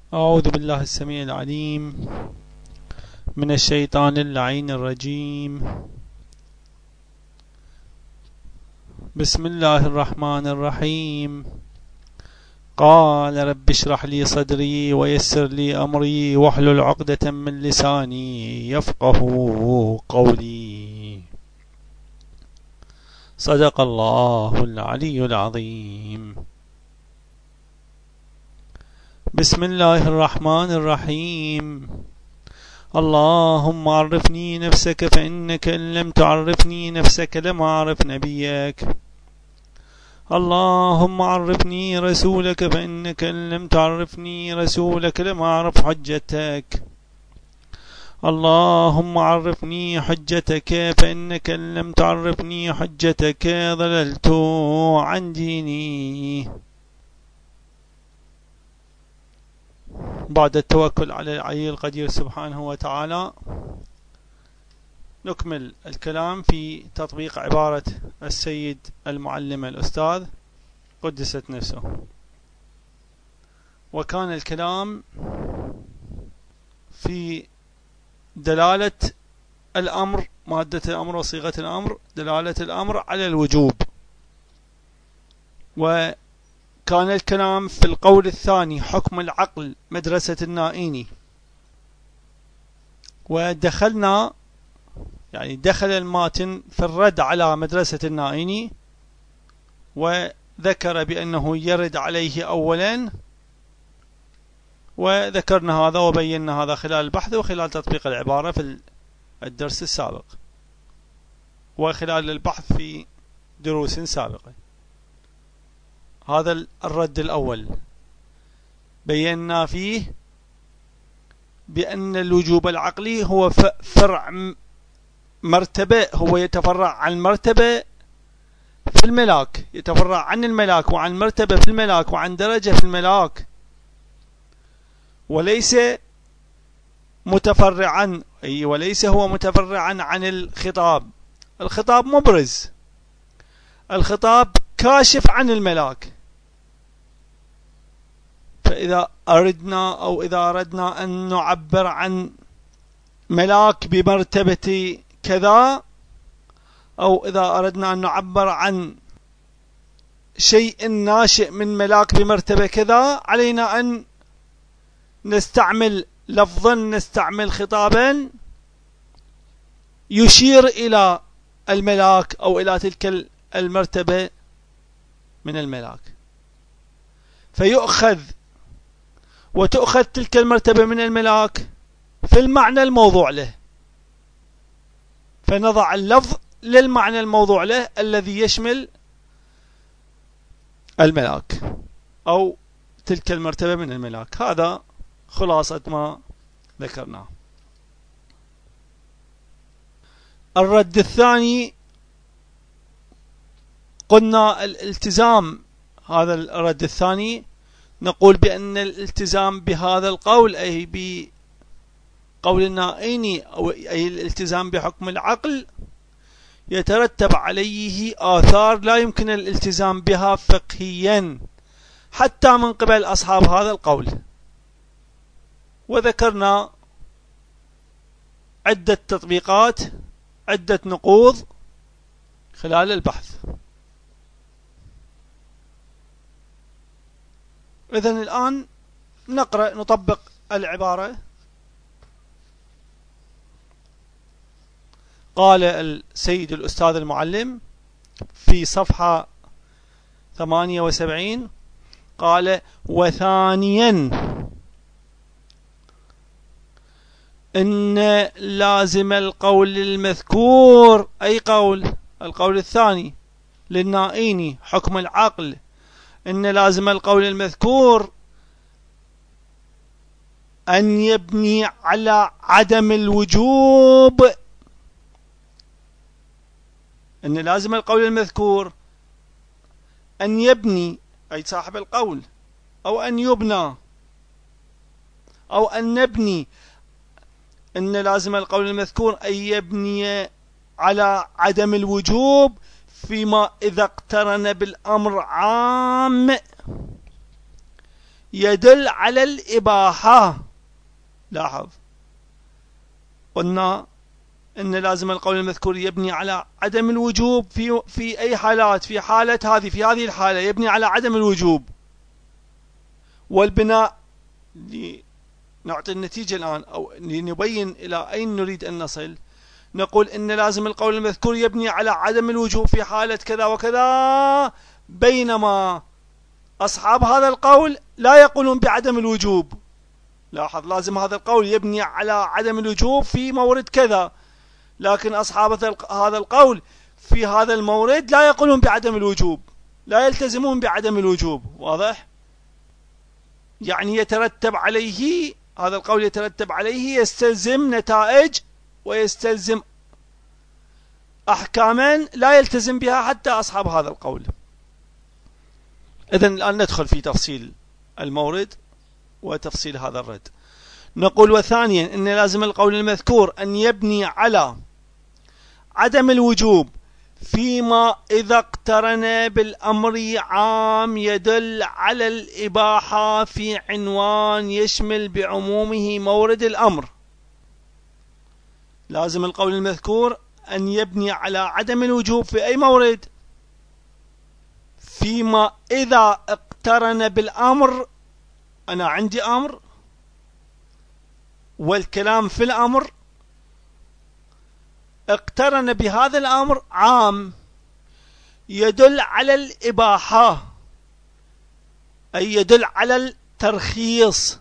أعوذ بالله السميع العليم من الشيطان اللعين الرجيم. بسم الله الرحمن الرحيم. قال رب اشرح لي صدري ويسر لي أمري واحلل عقدة من لساني يفقه قولي. صدق الله العلي العظيم. بسم الله الرحمن الرحيم. اللهم عرفني نفسك فإنك إن لم تعرفني نفسك لم أعرف نبيك. اللهم عرفني رسولك فإنك إن لم تعرفني رسولك لم أعرف حجتك. اللهم عرفني حجتك فإنك إن لم تعرفني حجتك ضللت عن ديني. بعد التوكل على العلي القدير سبحانه وتعالى نكمل الكلام في تطبيق عبارة السيد المعلم الأستاذ قدست نفسه. وكان الكلام في دلالة الأمر، مادة الأمر وصيغة الأمر، دلالة الأمر على الوجوب. وكان الكلام في القول الثاني حكم العقل مدرسة النائيني. ودخلنا دخل الماتن في الرد على مدرسة النائيني، وذكر بأنه يرد عليه أولا، وذكرنا هذا وبينا هذا خلال البحث وخلال تطبيق العبارة في الدرس السابق وخلال البحث في دروس سابقة. هذا الرد الأول بينا فيه بأن الوجوب العقلي هو فرع مرتبة، هو يتفرع عن مرتبة في الملاك، يتفرع عن الملاك وعن مرتبة في الملاك وعن درجة في الملاك، وليس متفرعا وليس هو متفرعا عن الخطاب. الخطاب مبرز، الخطاب كاشف عن الملاك. فإذا أردنا أو إذا أردنا أن نعبر عن ملاك بمرتبة كذا، أو إذا أردنا أن نعبر عن شيء ناشئ من ملاك بمرتبة كذا، علينا أن نستعمل لفظا، نستعمل خطابا يشير إلى الملاك أو إلى تلك المرتبة من الملاك، فيؤخذ وتؤخذ تلك المرتبة من الملاك في المعنى الموضوع له، فنضع اللفظ للمعنى الموضوع له الذي يشمل الملاك أو تلك المرتبة من الملاك. هذا خلاصة ما ذكرناه. الرد الثاني قلنا الالتزام. هذا الرد الثاني نقول بأن الالتزام بهذا القول، أي بقول النائيني، أي الالتزام بحكم العقل، يترتب عليه آثار لا يمكن الالتزام بها فقهيا حتى من قبل أصحاب هذا القول. وذكرنا عدة تطبيقات، عدة نقوض خلال البحث. إذن الآن نقرأ نطبق العبارة. قال السيد الأستاذ المعلم في صفحة 78، قال: وثانيا إن لازم القول المذكور، أي القول الثاني للنائيني حكم العقل، إن لازم القول المذكور أن يبني على عدم الوجوب. إن لازم القول المذكور أن يبني، أي صاحب القول، أو أن يبنى أو أن نبني. إن لازم القول المذكور أن يبني على عدم الوجوب فيما إذا اقترن بالأمر عام يدل على الإباحة. لاحظ قلنا إن لازم القول المذكور يبني على عدم الوجوب في أي حالات. في حالة هذه، في هذه الحالة يبني على عدم الوجوب. والبناء لنعطي النتيجة الآن أو لنبين إلى أين نريد أن نصل، نقول إن لازم القول المذكور يبني على عدم الوجوب في حالة كذا وكذا، بينما أصحاب هذا القول لا يقولون بعدم الوجوب. لاحظ، لازم هذا القول يبني على عدم الوجوب في مورد كذا، لكن أصحاب هذا القول في هذا المورد لا يقولون بعدم الوجوب، لا يلتزمون بعدم الوجوب. واضح؟ يعني يترتب عليه هذا القول، يترتب عليه يستلزم نتائج ويستلزم أحكاما لا يلتزم بها حتى أصحاب هذا القول. إذن الآن ندخل في تفصيل المورد وتفصيل هذا الرد. نقول وثانيا إن لازم القول المذكور أن يبني على عدم الوجوب فيما إذا اقترن بالأمر عام يدل على الإباحة في عنوان يشمل بعمومه مورد الأمر. لازم القول المذكور أن يبني على عدم الوجوب في أي مورد؟ فيما إذا اقترن بالأمر. أنا عندي أمر والكلام في الأمر اقترن بهذا الأمر عام يدل على الإباحة، أي يدل على الترخيص.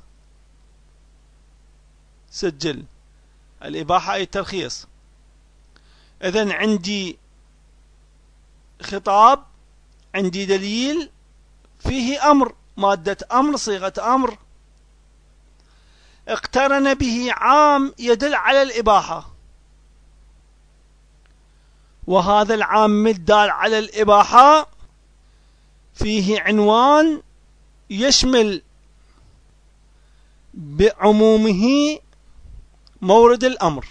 سجل الإباحة أي الترخيص. إذن عندي خطاب، عندي دليل فيه أمر، مادة أمر، صيغة أمر، اقترن به عام يدل على الإباحة، وهذا العام الدال على الإباحة فيه عنوان يشمل بعمومه مورد الأمر.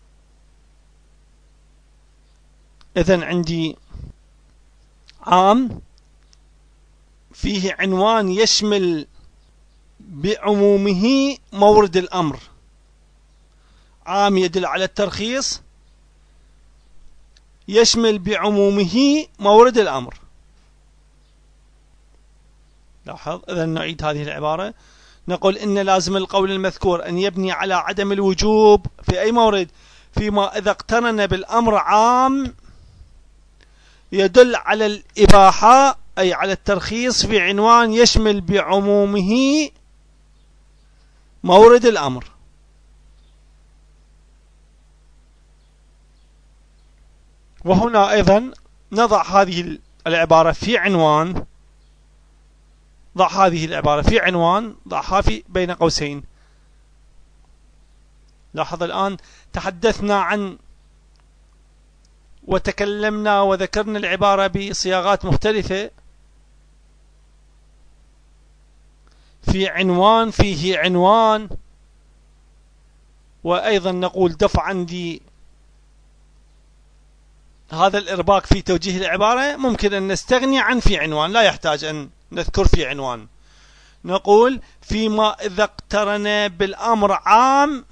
إذن عندي عام فيه عنوان يشمل بعمومه مورد الأمر. عام يدل على الترخيص، يشمل بعمومه مورد الأمر. لاحظ. إذن نعيد هذه العبارة. نقول إن لازم القول المذكور أن يبني على عدم الوجوب في أي مورد؟ فيما إذا اقترن بالأمر عام يدل على الإباحة أي على الترخيص في عنوان يشمل بعمومه مورد الأمر. وهنا أيضا نضع هذه العبارة في عنوان، ضع هذه العبارة في عنوان، ضعها في بين قوسين. لاحظ الآن تحدثنا عن وتكلمنا وذكرنا العبارة بصياغات مختلفة. في عنوان، فيه عنوان، وأيضا نقول دفعا لهذا الإرباك في توجيه العبارة ممكن أن نستغني عن في عنوان، لا يحتاج أن نذكر في عنوان. نقول فيما إذا اقترن بالأمر عام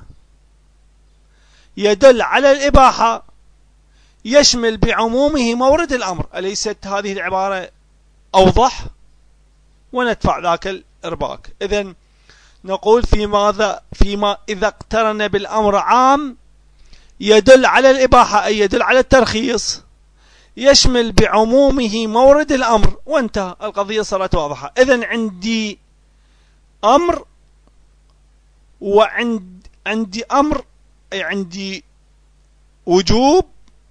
يدل على الإباحة يشمل بعمومه مورد الأمر. أليست هذه العبارة أوضح؟ وندفع ذاك الإرباك. إذن نقول فيما إذا اقترن بالأمر عام يدل على الإباحة أي يدل على الترخيص، يشمل بعمومه مورد الأمر، وانتهى القضية، صارت واضحة. إذن عندي أمر، وعندي أمر أي عندي وجوب،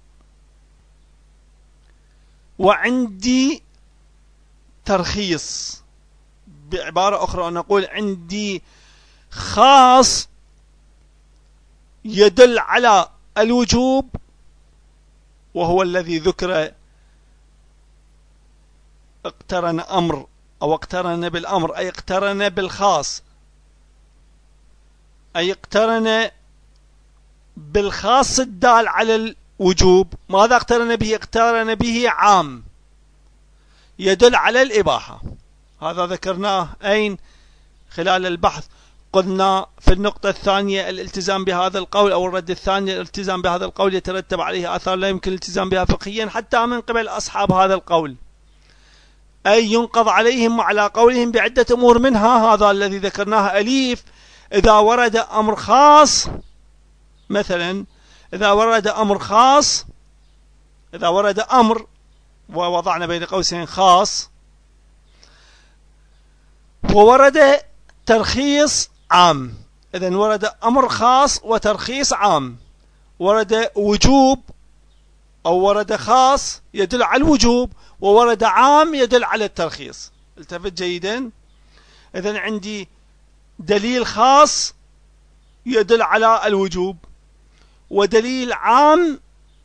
وعندي ترخيص. بعبارة أخرى نقول عندي خاص يدل على الوجوب وهو الذي ذكر اقترن أمر أو اقترن بالأمر أي اقترن بالخاص، أي اقترن بالخاص الدال على الوجوب. ماذا اقترن به؟ اقترن به عام يدل على الإباحة. هذا ذكرناه أين؟ خلال البحث قلنا في النقطة الثانية الالتزام بهذا القول أو الرد الثاني الالتزام بهذا القول يترتب عليه آثار لا يمكن الالتزام بها فقهيا حتى من قبل أصحاب هذا القول، أي ينقض عليهم وعلى قولهم بعدة أمور، منها هذا الذي ذكرناه أليف. إذا ورد أمر خاص، مثلا إذا ورد أمر خاص، إذا ورد أمر ووضعنا بين قوسين خاص، وورد ترخيص عام، إذن ورد أمر خاص وترخيص عام، ورد وجوب أو ورد خاص يدل على الوجوب، وورد عام يدل على الترخيص. التفت جيدا. إذن عندي دليل خاص يدل على الوجوب، ودليل عام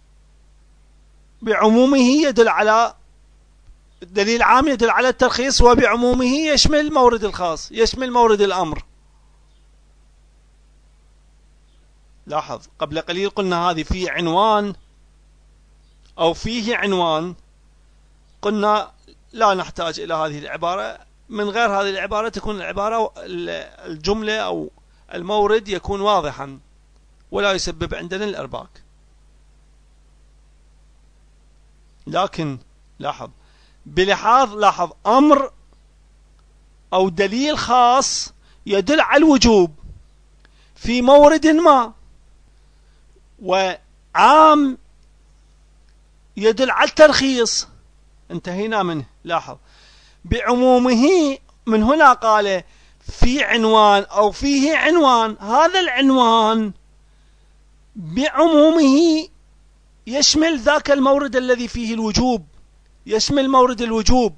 بعمومه يدل على دليل عام يدل على الترخيص، وبعمومه يشمل مورد الخاص، يشمل مورد الأمر. لاحظ قبل قليل قلنا هذه في عنوان أو فيه عنوان، قلنا لا نحتاج إلى هذه العبارة، من غير هذه العبارة تكون العبارة الجملة أو المورد يكون واضحا ولا يسبب عندنا الإرباك. لكن لاحظ أمر أو دليل خاص يدل على الوجوب في مورد ما، وعام يدل على الترخيص، انتهينا منه. لاحظ بعمومه، من هنا قال في عنوان أو فيه عنوان، هذا العنوان بعمومه يشمل ذاك المورد الذي فيه الوجوب، يشمل مورد الوجوب.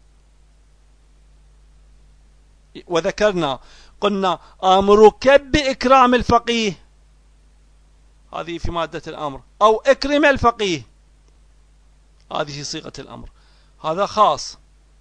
وذكرنا قلنا آمرك بإكرام الفقيه، هذه في مادة الأمر، أو اكرم الفقيه، هذه صيغة الأمر، هذا خاص.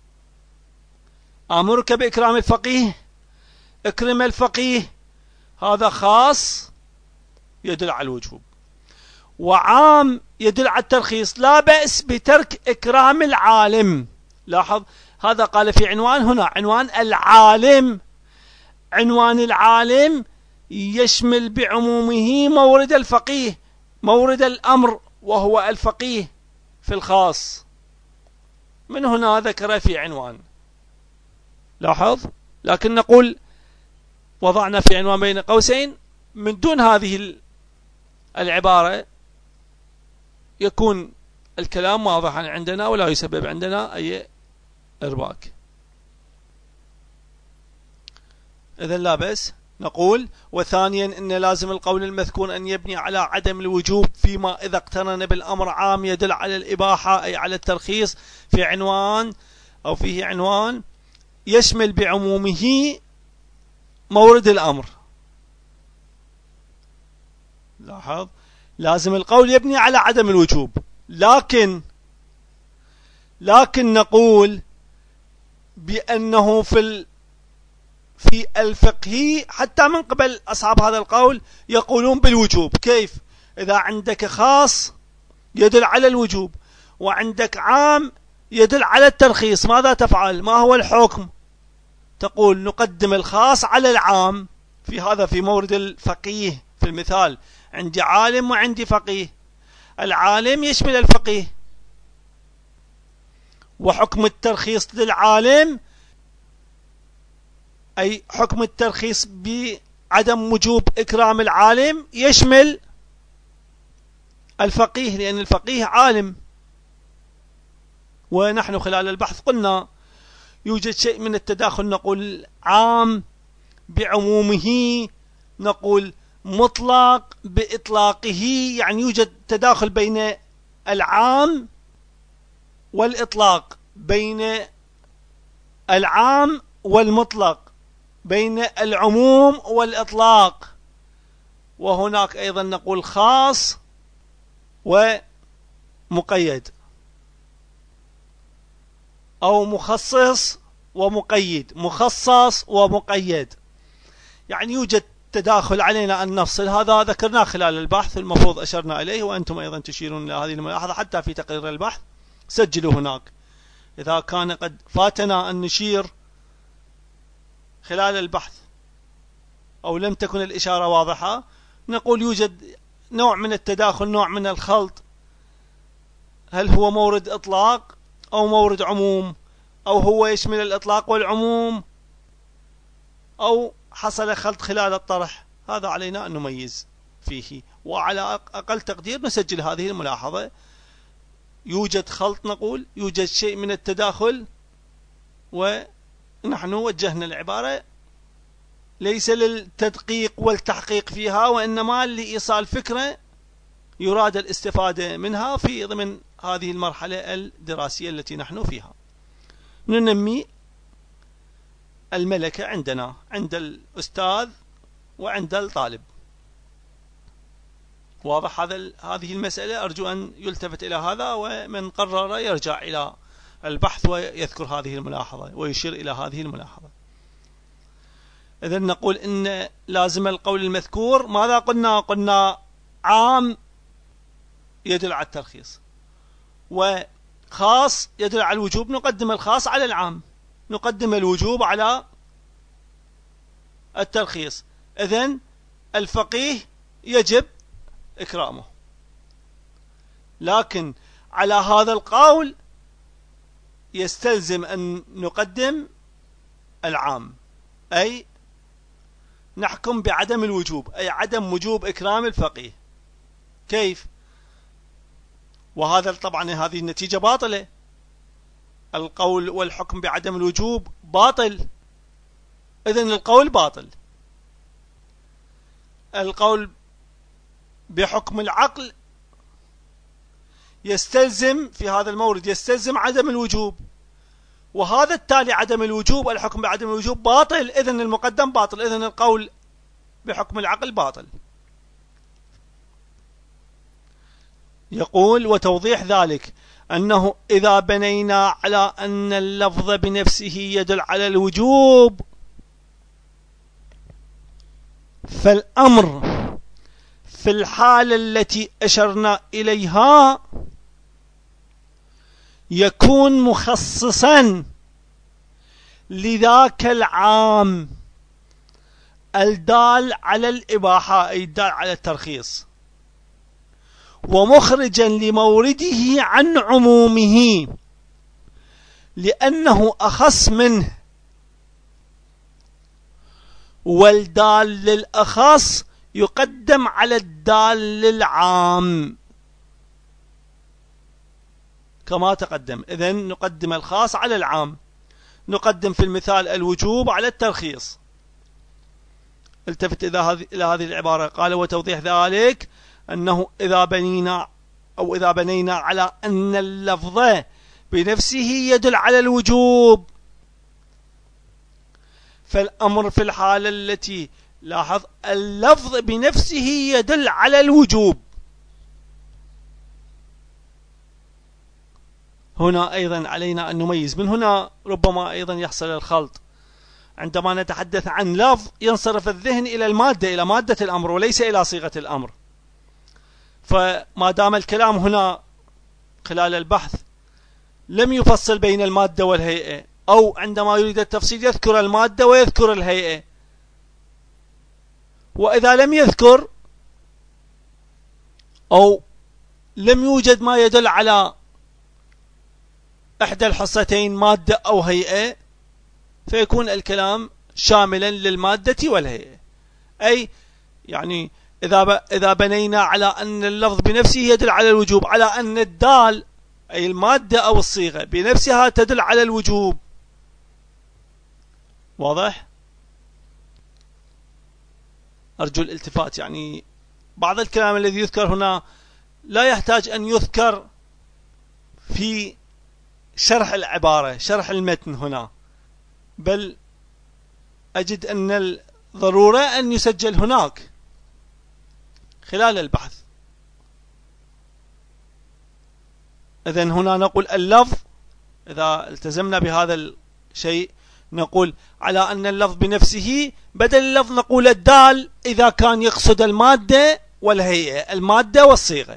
آمرك بإكرام الفقيه، اكرم الفقيه، هذا خاص يدل على الوجوب، وعام يدل على الترخيص. لا بأس بترك إكرام العالم. لاحظ هذا قال في عنوان، هنا عنوان العالم، عنوان العالم يشمل بعمومه مورد الفقيه، مورد الأمر وهو الفقيه في الخاص، من هنا ذكر في عنوان. لاحظ، لكن نقول وضعنا في عنوان بين قوسين من دون هذه العبارة يكون الكلام واضحا عندنا ولا يسبب عندنا أي إرباك. إذن لا بأس. نقول وثانيا إن لازم القول المذكور أن يبني على عدم الوجوب فيما إذا اقترن بالأمر عام يدل على الإباحة أي على الترخيص في عنوان أو فيه عنوان يشمل بعمومه مورد الأمر. لاحظ لازم القول يبني على عدم الوجوب، لكن نقول بأنه في الفقه حتى من قبل أصحاب هذا القول يقولون بالوجوب. كيف؟ إذا عندك خاص يدل على الوجوب وعندك عام يدل على الترخيص، ماذا تفعل؟ ما هو الحكم؟ تقول نقدم الخاص على العام. في هذا في مورد الفقيه، في المثال عندي عالم وعندي فقيه، العالم يشمل الفقيه، وحكم الترخيص للعالم أي حكم الترخيص بعدم وجوب إكرام العالم يشمل الفقيه، لأن الفقيه عالم. ونحن خلال البحث قلنا يوجد شيء من التداخل، نقول عام بعمومه، نقول مطلق بإطلاقه، يعني يوجد تداخل بين العام والإطلاق، بين العام والمطلق، بين العموم والإطلاق. وهناك أيضا نقول خاص ومقيد أو مخصص ومقيد، مخصص ومقيد، يعني يوجد تداخل، علينا أن نفصل. هذا ذكرناه خلال البحث، المفروض أشرنا إليه وأنتم أيضا تشيرون إلى هذه الملاحظة حتى في تقرير البحث، سجلوا هناك إذا كان قد فاتنا أن نشير خلال البحث أو لم تكن الإشارة واضحة، نقول يوجد نوع من التداخل، نوع من الخلط. هل هو مورد إطلاق أو مورد عموم، أو هو يشمل الإطلاق والعموم، أو حصل خلط خلال الطرح؟ هذا علينا أن نميز فيه، وعلى أقل تقدير نسجل هذه الملاحظة. يوجد خلط، نقول يوجد شيء من التداخل، ونحن وجهنا العبارة ليس للتدقيق والتحقيق فيها، وإنما لإيصال فكرة يراد الاستفادة منها في ضمن هذه المرحلة الدراسية التي نحن فيها. ننمي الملكة عندنا، عند الأستاذ وعند الطالب. واضح هذه المسألة؟ أرجو أن يلتفت إلى هذا، ومن قرر يرجع إلى البحث ويذكر هذه الملاحظة ويشير إلى هذه الملاحظة. إذن نقول إن لازم القول المذكور ماذا قلنا؟ قلنا عام يدل على الترخيص، وخاص يدل على الوجوب. نقدم الخاص على العام، نقدم الوجوب على الترخيص. إذن الفقيه يجب إكرامه، لكن على هذا القول يستلزم أن نقدم العام، أي نحكم بعدم الوجوب، أي عدم وجوب إكرام الفقيه. كيف؟ وهذا طبعا هذه النتيجة باطلة، القول والحكم بعدم الوجوب باطل، إذن القول باطل. القول بحكم العقل يستلزم في هذا المورد يستلزم عدم الوجوب، وهذا التالي عدم الوجوب، الحكم بعدم الوجوب باطل، إذن المقدم باطل، إذن القول بحكم العقل باطل. يقول وتوضيح ذلك أنه إذا بنينا على أن اللفظ بنفسه يدل على الوجوب، فالأمر في الحالة التي أشرنا إليها يكون مخصصا لذاك العام الدال على الإباحة، أي الدال على الترخيص، ومخرجا لمورده عن عمومه لأنه أخص منه، والدال للأخص يقدم على الدال للعام كما تقدم. إذن نقدم الخاص على العام، نقدم في المثال الوجوب على الترخيص. التفت إلى هذه العبارة، قال وتوضيح ذلك أنه إذا بنينا على أن اللفظ بنفسه يدل على الوجوب، فالأمر في الحالة التي لاحظ اللفظ بنفسه يدل على الوجوب. هنا أيضا علينا أن نميز، من هنا ربما أيضا يحصل الخلط. عندما نتحدث عن لفظ ينصرف الذهن إلى المادة، إلى مادة الأمر وليس إلى صيغة الأمر. فما دام الكلام هنا خلال البحث لم يفصل بين المادة والهيئة، أو عندما يريد التفصيل يذكر المادة ويذكر الهيئة، وإذا لم يذكر أو لم يوجد ما يدل على إحدى الحصتين مادة أو هيئة، فيكون الكلام شاملا للمادة والهيئة. أي يعني إذا بنينا على أن اللفظ بنفسه يدل على الوجوب، على أن الدال أي المادة أو الصيغة بنفسها تدل على الوجوب. واضح؟ أرجو الالتفات، يعني بعض الكلام الذي يذكر هنا لا يحتاج أن يذكر في شرح العبارة، شرح المتن هنا، بل أجد أن الضرورة أن يسجل هناك خلال البحث. إذن هنا نقول اللفظ، إذا التزمنا بهذا الشيء نقول على أن اللفظ بنفسه، بدل اللفظ نقول الدال إذا كان يقصد المادة والهيئة، المادة والصيغة،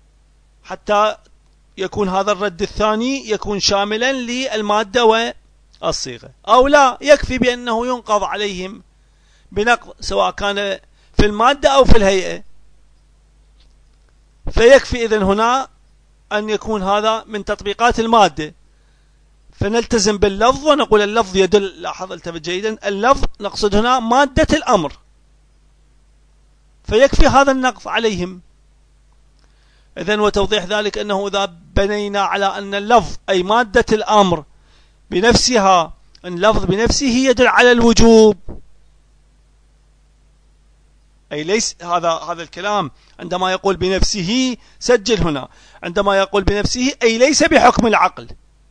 حتى يكون هذا الرد الثاني يكون شاملا للمادة الصيغة، أو لا يكفي بأنه ينقض عليهم بنقض سواء كان في المادة أو في الهيئة، فيكفي إذن هنا أن يكون هذا من تطبيقات المادة، فنلتزم باللفظ ونقول اللفظ يدل. لاحظ التفت جيدا، اللفظ نقصد هنا مادة الأمر، فيكفي هذا النقض عليهم. إذن وتوضيح ذلك أنه إذا بنينا على أن اللفظ أي مادة الأمر بنفسها، اللفظ بنفسه يدل على الوجوب، أي ليس هذا الكلام عندما يقول بنفسه، سجل هنا، عندما يقول بنفسه أي ليس بحكم العقل.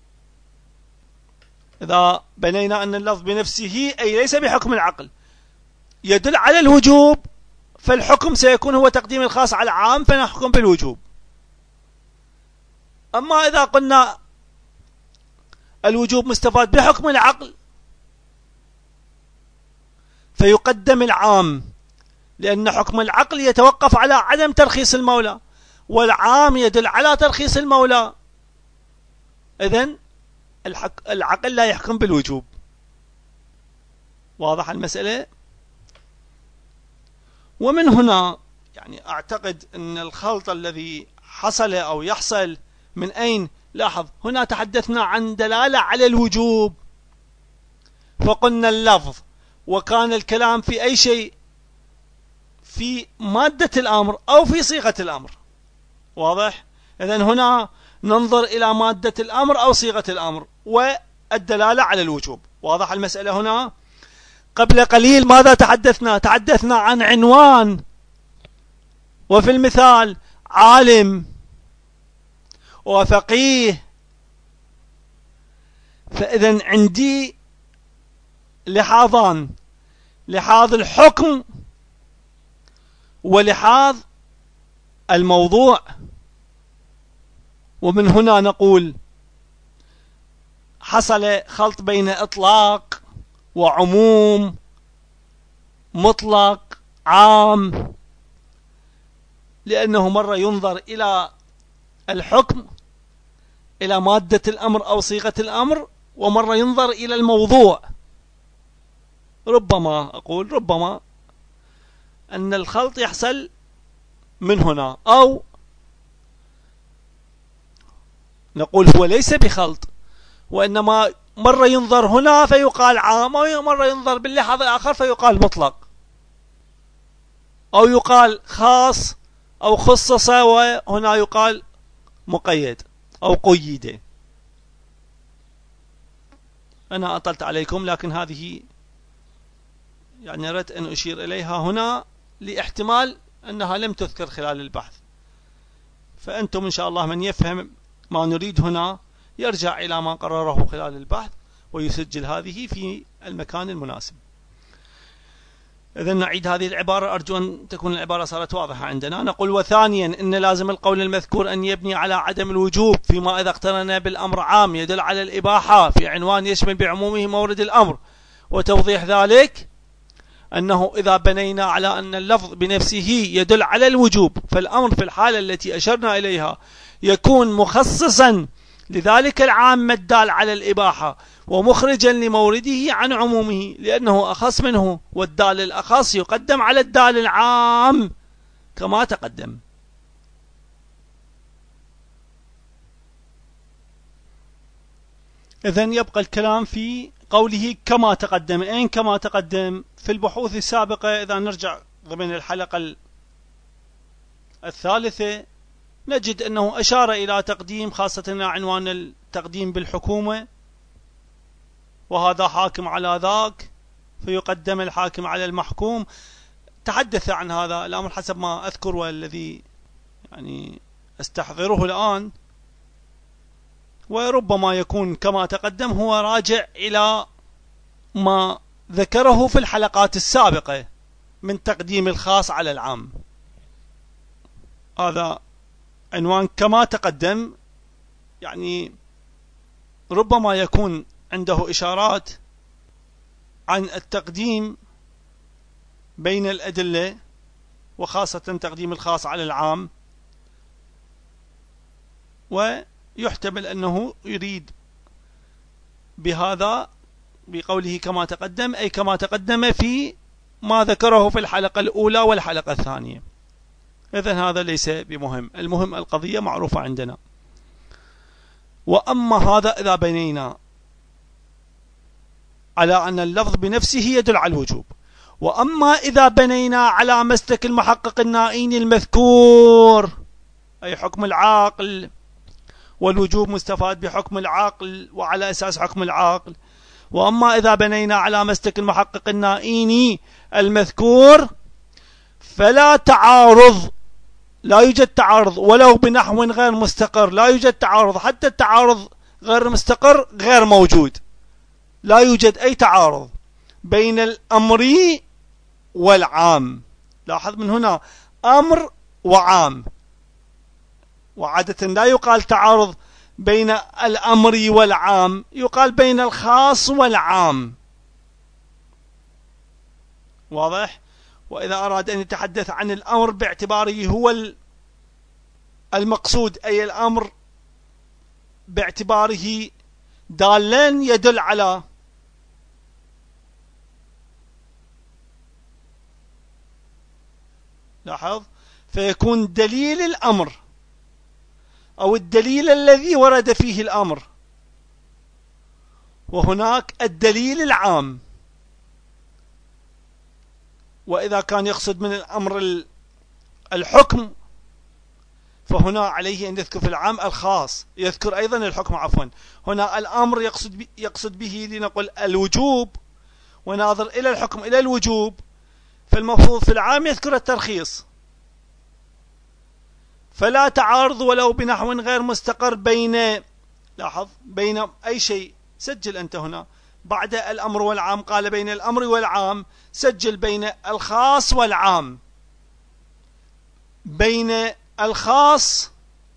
إذا بنينا أن اللفظ بنفسه أي ليس بحكم العقل يدل على الوجوب، فالحكم سيكون هو تقديم الخاص على العام، فنحكم بالوجوب. أما إذا قلنا الوجوب مستفاد بحكم العقل فيقدم العام، لأن حكم العقل يتوقف على عدم ترخيص المولى، والعام يدل على ترخيص المولى، إذن العقل لا يحكم بالوجوب. واضح المسألة؟ ومن هنا يعني أعتقد أن الخلط الذي حصل أو يحصل من أين؟ لاحظ هنا تحدثنا عن دلالة على الوجوب، فقلنا اللفظ، وكان الكلام في أي شيء، في مادة الأمر أو في صيغة الأمر. واضح؟ إذن هنا ننظر إلى مادة الأمر أو صيغة الأمر والدلالة على الوجوب. واضح المسألة هنا؟ قبل قليل ماذا تحدثنا؟ تحدثنا عن عنوان، وفي المثال عالم وفقيه. فإذن عندي لحاظان، لحاظ الحكم ولحاظ الموضوع. ومن هنا نقول حصل خلط بين إطلاق وعموم، مطلق عام، لأنه مرة ينظر إلى الحكم، إلى مادة الأمر أو صيغة الأمر، ومرة ينظر إلى الموضوع. ربما أقول ربما أن الخلط يحصل من هنا، أو نقول هو ليس بخلط، وإنما مرة ينظر هنا فيقال عام، ومرة ينظر باللحاظ الآخر فيقال مطلق، أو يقال خاص أو خصص وهنا يقال مقيد أو قيد. أنا أطلت عليكم، لكن هذه يعني أردت أن أشير إليها هنا لاحتمال أنها لم تذكر خلال البحث، فأنتم إن شاء الله من يفهم ما نريد هنا يرجع إلى ما قرره خلال البحث ويسجل هذه في المكان المناسب. إذن نعيد هذه العبارة، أرجو أن تكون العبارة صارت واضحة عندنا. نقول وثانيا إن لازم القول المذكور أن يبني على عدم الوجوب فيما إذا اقترن بالأمر عام يدل على الإباحة في عنوان يشمل بعمومه مورد الأمر. وتوضيح ذلك أنه إذا بنينا على أن اللفظ بنفسه يدل على الوجوب، فالأمر في الحالة التي أشرنا إليها يكون مخصصا لذلك العام الدال على الإباحة، ومخرجا لمورده عن عمومه، لأنه أخص منه، والدال الأخص يقدم على الدال العام كما تقدم. إذن يبقى الكلام في قوله كما تقدم. أين كما تقدم؟ في البحوث السابقة إذا نرجع ضمن الحلقة الثالثة نجد أنه أشار إلى تقديم، خاصة عنوان التقديم بالحكومة، وهذا حاكم على ذاك فيقدم الحاكم على المحكوم. تحدث عن هذا الأمر حسب ما أذكر والذي يعني استحضره الآن، وربما يكون كما تقدم هو راجع إلى ما ذكره في الحلقات السابقة من تقديم الخاص على العام. هذا عنوان كما تقدم يعني ربما يكون عنده إشارات عن التقديم بين الأدلة، وخاصة تقديم الخاص على العام، ويحتمل أنه يريد بهذا بقوله كما تقدم، أي كما تقدم في ما ذكره في الحلقة الأولى والحلقة الثانية. إذن هذا ليس بمهم، المهم القضية معروفة عندنا. وأما هذا إذا بنينا على أن اللفظ بنفسه يدل على الوجوب، وأما إذا بنينا على مسلك المحقق النائيني المذكور، أي حكم العاقل، والوجوب مستفاد بحكم العاقل وعلى أساس حكم العاقل، وأما إذا بنينا على مسلك المحقق النائيني المذكور فلا تعارض، لا يوجد تعارض ولو بنحو غير مستقر، لا يوجد تعارض، حتى التعارض غير مستقر غير موجود، لا يوجد أي تعارض بين الأمر والعام. لاحظ من هنا أمر وعام، وعادة لا يقال تعارض بين الأمر والعام، يقال بين الخاص والعام. واضح؟ وإذا أراد أن يتحدث عن الأمر باعتباره هو المقصود، أي الأمر باعتباره دالا يدل على لاحظ، فيكون دليل الأمر أو الدليل الذي ورد فيه الأمر، وهناك الدليل العام. وإذا كان يقصد من الأمر الحكم فهنا عليه أن يذكر في العام الخاص، يذكر أيضا الحكم عفوا. هنا الأمر يقصد به لنقل الوجوب، وناظر إلى الحكم إلى الوجوب، فالمفروض في العام يذكر الترخيص. فلا تعارض ولو بنحو غير مستقر بين، لاحظ، بين أي شيء، سجل أنت هنا بعد الأمر والعام قال بين الأمر والعام، سجل بين الخاص والعام. بين الخاص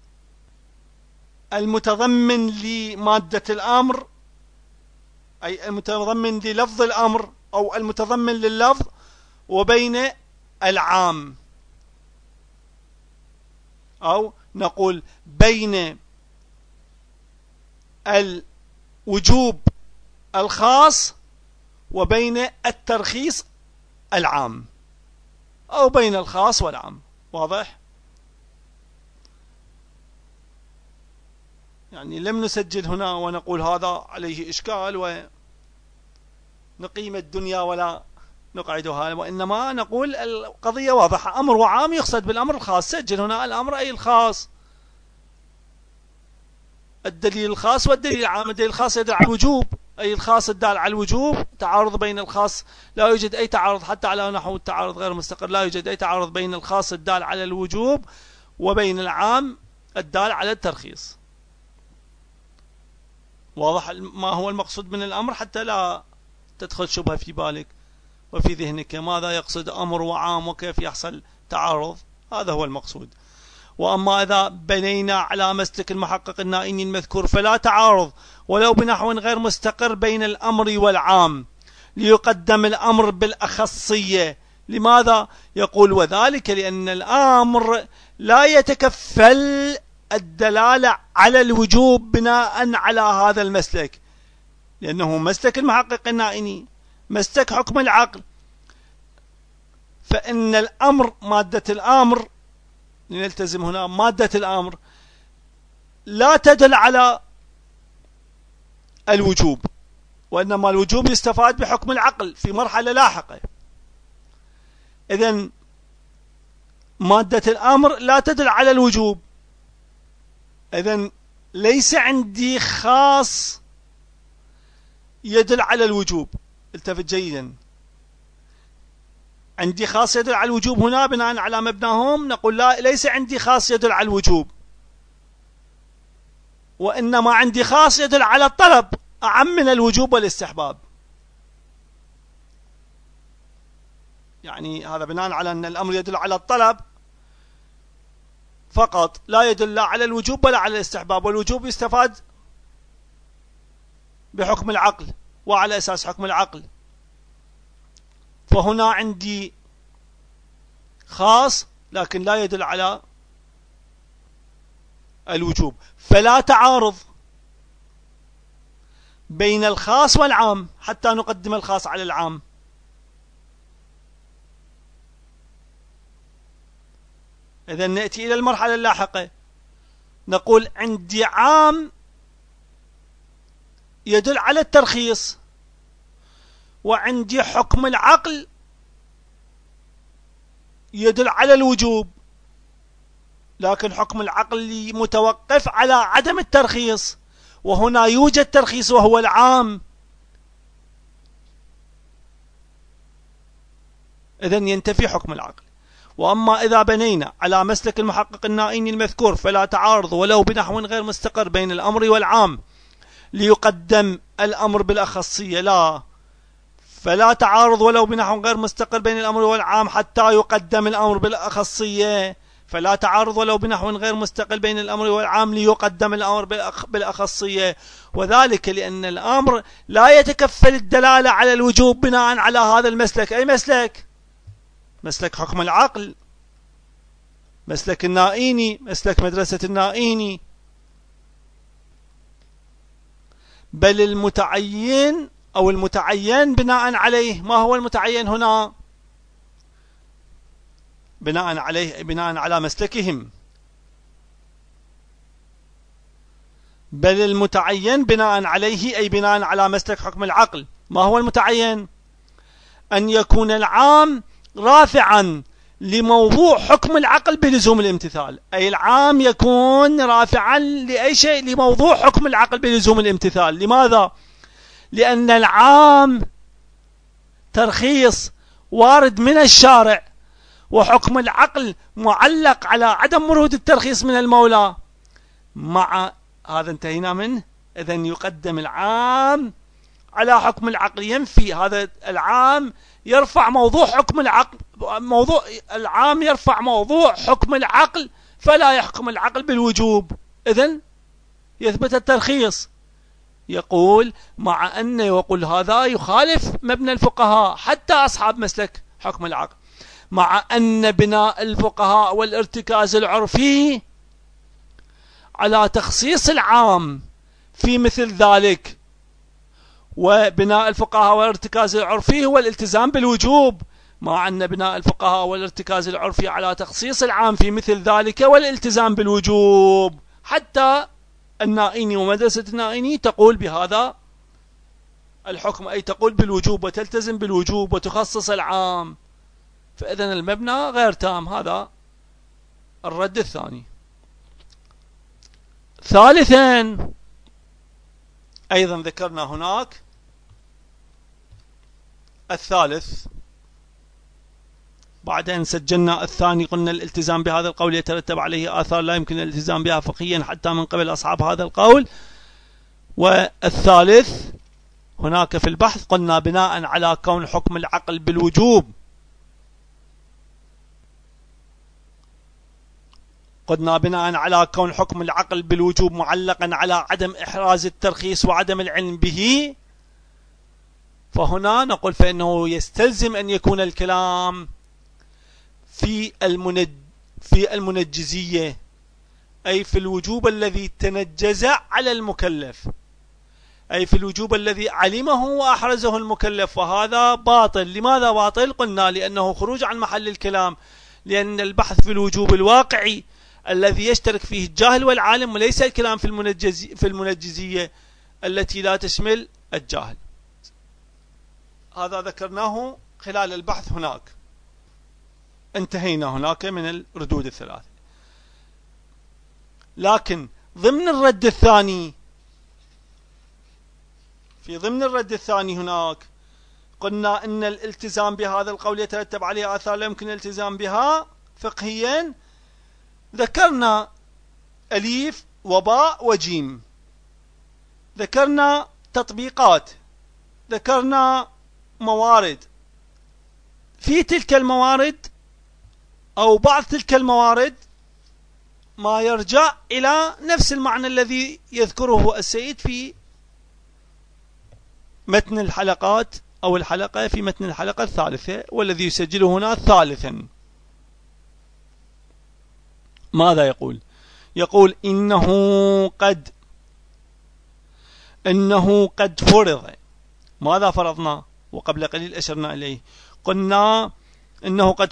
المتضمن لمادة الأمر، أي المتضمن للفظ الأمر أو المتضمن لللفظ، وبين العام، أو نقول بين الوجوب الخاص وبين الترخيص العام، أو بين الخاص والعام. واضح؟ يعني لم نسجل هنا ونقول هذا عليه إشكال ونقيم الدنيا ولا نقعدها، وإنما نقول القضية واضحة، أمر وعام يقصد بالأمر الخاص. سجل هنا الأمر أي الخاص، الدليل الخاص والدليل العام. الدليل الخاص يدل على الوجوب، أي الخاص الدال على الوجوب. تعارض بين الخاص، لا يوجد أي تعارض حتى على نحو التعارض غير مستقر، لا يوجد أي تعارض بين الخاص الدال على الوجوب وبين العام الدال على الترخيص. واضح ما هو المقصود من الأمر حتى لا تدخل شبهة في بالك وفي ذهنك ماذا يقصد أمر وعام وكيف يحصل تعارض. هذا هو المقصود. وأما إذا بنينا على مسلك المحقق النائيني المذكور فلا تعارض ولو بنحو غير مستقر بين الأمر والعام، ليقدم الأمر بالأخصية. لماذا؟ يقول وذلك لأن الأمر لا يتكفل الدلالة على الوجوب بناء على هذا المسلك، لأنه مسلك المحقق النائيني، مسلك حكم العقل، فإن الأمر، مادة الأمر، لنلتزم هنا، مادة الأمر لا تدل على الوجوب، وإنما الوجوب يستفاد بحكم العقل في مرحلة لاحقة. إذن مادة الأمر لا تدل على الوجوب، إذن ليس عندي خاص يدل على الوجوب. التفت جيدا، عندي خاص يدل على الوجوب هنا بناء على مبناهم نقول لا، ليس عندي خاص يدل على الوجوب، وإنما عندي خاص يدل على الطلب أعم من الوجوب والاستحباب. يعني هذا بناء على أن الأمر يدل على الطلب فقط، لا يدل لا على الوجوب ولا على الاستحباب، والوجوب يستفاد بحكم العقل وعلى أساس حكم العقل. فهنا عندي خاص لكن لا يدل على الوجوب، فلا تعارض بين الخاص والعام حتى نقدم الخاص على العام. إذن نأتي إلى المرحلة اللاحقة، نقول عندي عام يدل على الترخيص، وعندي حكم العقل يدل على الوجوب، لكن حكم العقل متوقف على عدم الترخيص، وهنا يوجد ترخيص وهو العام. إذن ينتفي حكم العقل. وأما إذا بنينا على مسلك المحقق النائيني المذكور فلا تعارض ولو بنحو غير مستقر بين الأمر والعام ليقدم الأمر بالأخصية. لا، فلا تعارض ولو بنحو غير مستقر بين الأمر والعام حتى يقدم الأمر بالأخصية. فلا تعارض ولو بنحو غير مستقل بين الأمر والعام ليقدم الأمر بالأخصية، وذلك لأن الأمر لا يتكفل الدلالة على الوجوب بناء على هذا المسلك. أي مسلك؟ مسلك حكم العقل، مسلك النائيني، مسلك مدرسة النائيني. بل المتعين أو المتعين بناء عليه. ما هو المتعين هنا؟ بناء عليه، بناء على مسلكهم. بل المتعين بناء عليه أي بناء على مسلك حكم العقل. ما هو المتعين؟ أن يكون العام رافعا لموضوع حكم العقل بلزوم الامتثال. أي العام يكون رافعا لأي شيء لموضوع حكم العقل بلزوم الامتثال. لماذا؟ لأن العام ترخيص وارد من الشارع، وحكم العقل معلق على عدم ورود الترخيص من المولى. مع هذا انتهينا منه. إذن يقدم العام على حكم العقل، ينفي هذا العام، يرفع موضوع حكم العقل، موضوع العام يرفع موضوع حكم العقل، فلا يحكم العقل بالوجوب. إذن يثبت الترخيص. يقول مع أن يقول هذا يخالف مبنى الفقهاء حتى أصحاب مسلك حكم العقل، مع أن بناء الفقهاء والارتكاز العرفي على تخصيص العام في مثل ذلك، وبناء الفقهاء والارتكاز العرفي هو الالتزام بالوجوب، مع أن بناء الفقهاء والارتكاز العرفي على تخصيص العام في مثل ذلك والالتزام بالوجوب. حتى النائيني ومدرسة النائيني تقول بهذا الحكم، أي تقول بالوجوب وتلتزم بالوجوب وتخصص العام. فإذن المبنى غير تام. هذا الرد الثاني. ثالثا أيضا ذكرنا هناك الثالث بعد أن سجلنا الثاني، قلنا الالتزام بهذا القول يترتب عليه آثار لا يمكن الالتزام بها فقهيا حتى من قبل أصحاب هذا القول. والثالث هناك في البحث قلنا بناء على كون حكم العقل بالوجوب، قلنا بناء على كون حكم العقل بالوجوب معلقا على عدم إحراز الترخيص وعدم العلم به، فهنا نقول فإنه يستلزم أن يكون الكلام في المنجزية، أي في الوجوب الذي تنجز على المكلف، أي في الوجوب الذي علمه وأحرزه المكلف، وهذا باطل. لماذا باطل؟ قلنا لأنه خروج عن محل الكلام، لأن البحث في الوجوب الواقعي الذي يشترك فيه الجاهل والعالم، وليس الكلام في المنجزية التي لا تشمل الجاهل. هذا ذكرناه خلال البحث هناك. انتهينا هناك من الردود الثلاثة. لكن ضمن الرد الثاني، في ضمن الرد الثاني هناك قلنا أن الالتزام بهذا القول يترتب عليه آثار لا يمكن الالتزام بها فقهيا. ذكرنا أليف وباء وجيم، ذكرنا تطبيقات، ذكرنا موارد. في تلك الموارد أو بعض تلك الموارد ما يرجع إلى نفس المعنى الذي يذكره السيد في متن الحلقات أو الحلقة، في متن الحلقة الثالثة، والذي يسجله هنا ثالثا. ماذا يقول؟ يقول إنه قد إنه قد فرض. ماذا فرضنا؟ وقبل قليل أشرنا إليه، قلنا إنه قد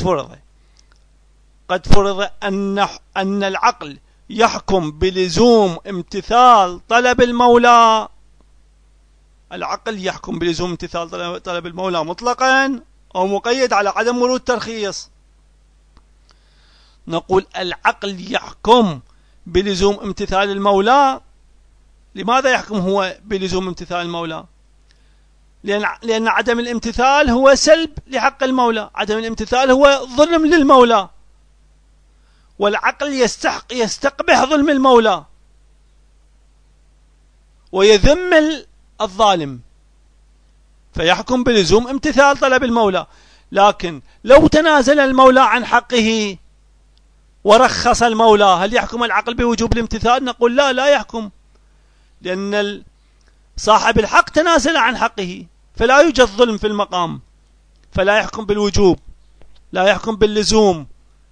فرض أن العقل يحكم بلزوم امتثال طلب المولى. العقل يحكم بلزوم امتثال طلب المولى مطلقا أو مقيد على عدم ورود ترخيص. نقول العقل يحكم بلزوم امتثال المولى. لماذا يحكم هو بلزوم امتثال المولى؟ لأن عدم الامتثال هو سلب لحق المولى، عدم الامتثال هو ظلم للمولى، والعقل يستقبح ظلم المولى ويذم الظالم، فيحكم بلزوم امتثال طلب المولى. لكن لو تنازل المولى عن حقه ورخص المولى، هل يحكم العقل بوجوب الامتثال؟ نقول لا يحكم، لأن صاحب الحق تنازل عن حقه، فلا يوجد ظلم في المقام، فلا يحكم بالوجوب، لا يحكم باللزوم.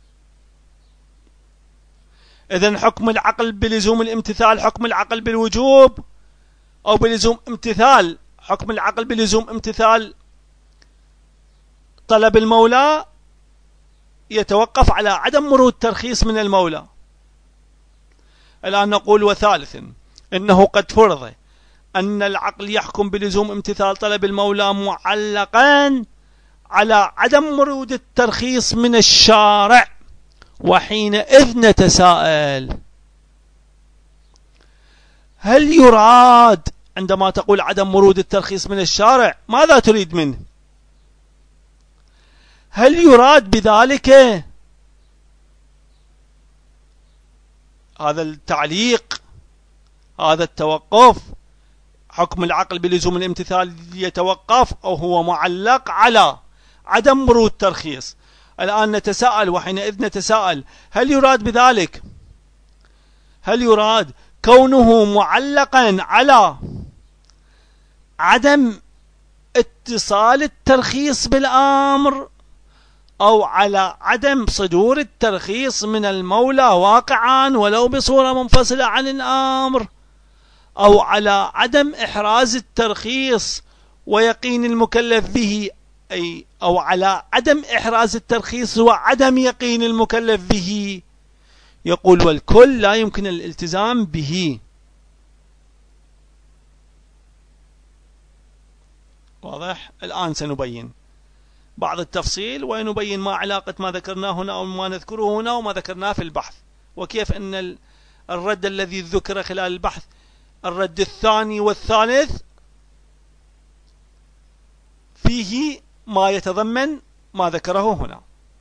إذن حكم العقل بلزوم الامتثال حكم العقل بالوجوب، أو بلزوم امتثال حكم العقل بلزوم امتثال طلب المولى، يتوقف على عدم ورود ترخيص من المولى. الآن نقول وثالثا إنه قد فرض أن العقل يحكم بلزوم امتثال طلب المولى معلقا على عدم ورود الترخيص من الشارع. وحينئذ نتساءل، هل يراد عندما تقول عدم ورود الترخيص من الشارع ماذا تريد منه؟ هل يراد بذلك هذا التعليق، هذا التوقف، حكم العقل بلزوم الامتثال يتوقف أو هو معلق على عدم ورود ترخيص؟ الآن نتساءل، وحينئذ نتساءل، هل يراد بذلك، هل يراد كونه معلقا على عدم اتصال الترخيص بالأمر، أو على عدم صدور الترخيص من المولى واقعا ولو بصورة منفصلة عن الأمر، أو على عدم إحراز الترخيص ويقين المكلف به، أو على عدم إحراز الترخيص وعدم يقين المكلف به؟ يقول والكل لا يمكن الالتزام به. واضح؟ الآن سنبين بعض التفصيل ونبين ما علاقة ما ذكرناه هنا أو ما نذكره هنا وما ذكرناه في البحث، وكيف أن الرد الذي ذكر خلال البحث، الرد الثاني والثالث، فيه ما يتضمن ما ذكره هنا.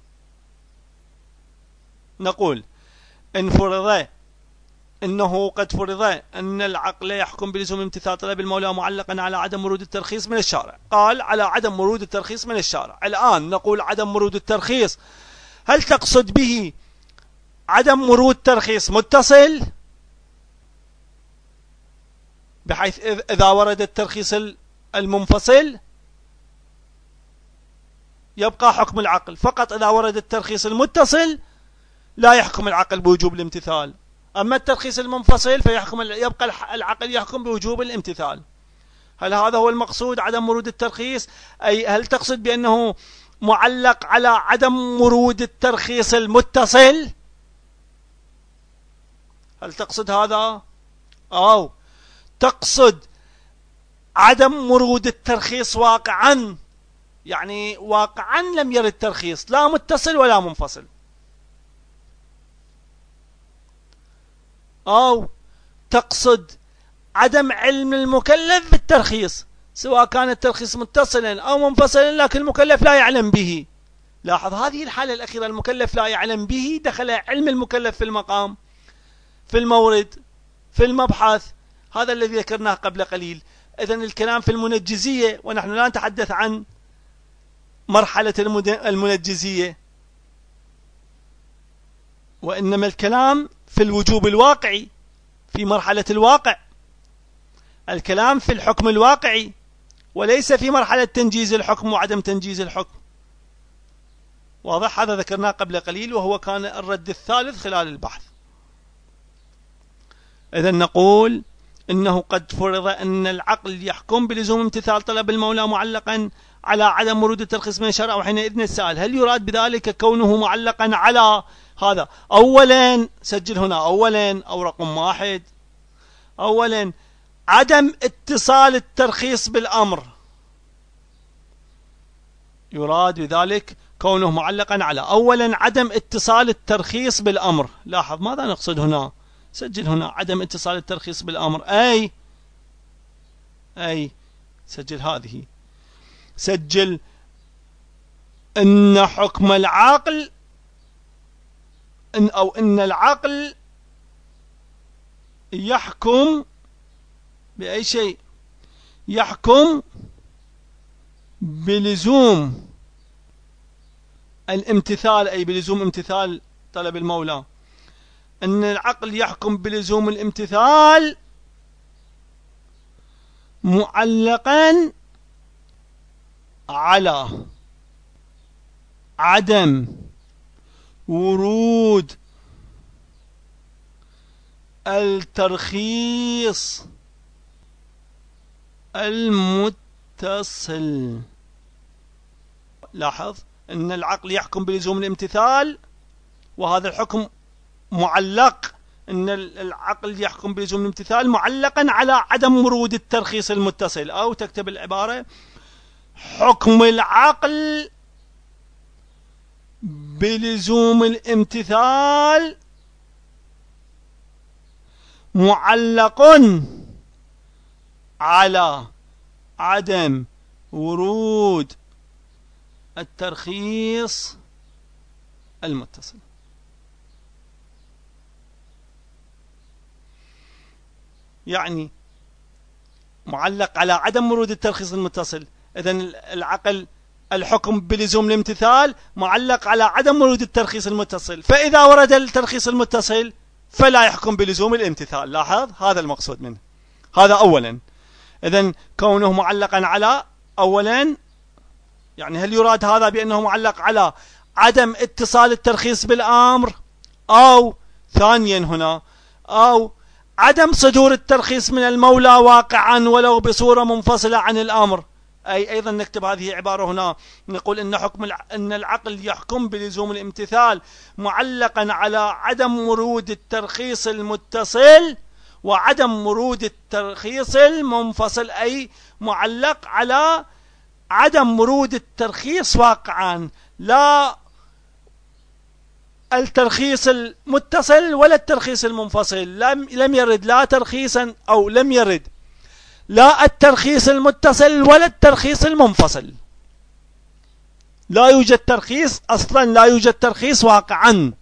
نقول إن فرض إنه قد فرض أن العقل يحكم بلزوم امتثال طلب المولى معلقا على عدم ورود الترخيص من الشارع. قال على عدم ورود الترخيص من الشارع. الآن نقول عدم ورود الترخيص، هل تقصد به عدم ورود ترخيص متصل، بحيث إذا ورد الترخيص المنفصل يبقى حكم العقل، فقط إذا ورد الترخيص المتصل لا يحكم العقل بوجوب الامتثال، أما الترخيص المنفصل يبقى العقل يحكم بوجوب الامتثال؟ هل هذا هو المقصود عدم ورود الترخيص؟ أي هل تقصد بأنه معلق على عدم ورود الترخيص المتصل؟ هل تقصد هذا؟ أو تقصد عدم ورود الترخيص واقعا، يعني واقعا لم يرد ترخيص لا متصل ولا منفصل؟ أو تقصد عدم علم المكلف بالترخيص، سواء كان الترخيص متصلا أو منفصلا لكن المكلف لا يعلم به؟ لاحظ هذه الحالة الأخيرة، المكلف لا يعلم به، دخل علم المكلف في المقام، في المورد، في المبحث، هذا الذي ذكرناه قبل قليل. إذن الكلام في المنجزية، ونحن لا نتحدث عن مرحلة المنجزية، وإنما الكلام في الوجوب الواقعي، في مرحلة الواقع، الكلام في الحكم الواقعي، وليس في مرحلة تنجيز الحكم وعدم تنجيز الحكم. واضح؟ هذا ذكرناه قبل قليل، وهو كان الرد الثالث خلال البحث. إذن نقول إنه قد فرض أن العقل يحكم بلزوم امتثال طلب المولى معلقا على عدم ورود الترخيص من الشرع، وحينئذ السائل هل يراد بذلك كونه معلقا على هذا؟ أولا سجل هنا، أولا أو رقم 1، أولا عدم اتصال الترخيص بالأمر، يراد بذلك كونه معلقا على أولا عدم اتصال الترخيص بالأمر. لاحظ ماذا نقصد هنا، سجل هنا عدم اتصال الترخيص بالأمر، أي سجل هذه، سجل إن حكم العقل إن العقل يحكم بأي شيء، يحكم بلزوم الامتثال، أي بلزوم امتثال طلب المولى، أن العقل يحكم بلزوم الامتثال معلقا على عدم ورود الترخيص المتصل. لاحظ أن العقل يحكم بلزوم الامتثال، وهذا الحكم معلق، أن العقل يحكم بلزوم الامتثال معلقا على عدم ورود الترخيص المتصل، أو تكتب العبارة حكم العقل بلزوم الامتثال معلق على عدم ورود الترخيص المتصل. يعني معلق على عدم ورود الترخيص المتصل، إذن العقل الحكم بلزوم الامتثال معلق على عدم ورود الترخيص المتصل، فإذا ورد الترخيص المتصل فلا يحكم بلزوم الامتثال. لاحظ هذا المقصود منه، هذا أولا. إذن كونه معلقا على، أولا يعني هل يراد هذا بأنه معلق على عدم اتصال الترخيص بالأمر، أو ثانيا هنا أو عدم صدور الترخيص من المولى واقعا ولو بصورة منفصلة عن الأمر. أي أيضا نكتب هذه عبارة هنا، نقول إن العقل يحكم بلزوم الامتثال معلقا على عدم ورود الترخيص المتصل وعدم ورود الترخيص المنفصل، أي معلق على عدم ورود الترخيص واقعا، لا الترخيص المتصل ولا الترخيص المنفصل. لم يرد لا ترخيصا، أو لم يرد لا الترخيص المتصل ولا الترخيص المنفصل، لا يوجد ترخيص أصلا، لا يوجد ترخيص واقعا،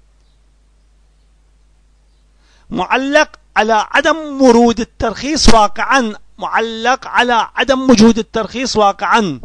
معلق على عدم ورود الترخيص واقعا، معلق على عدم وجود الترخيص واقعا.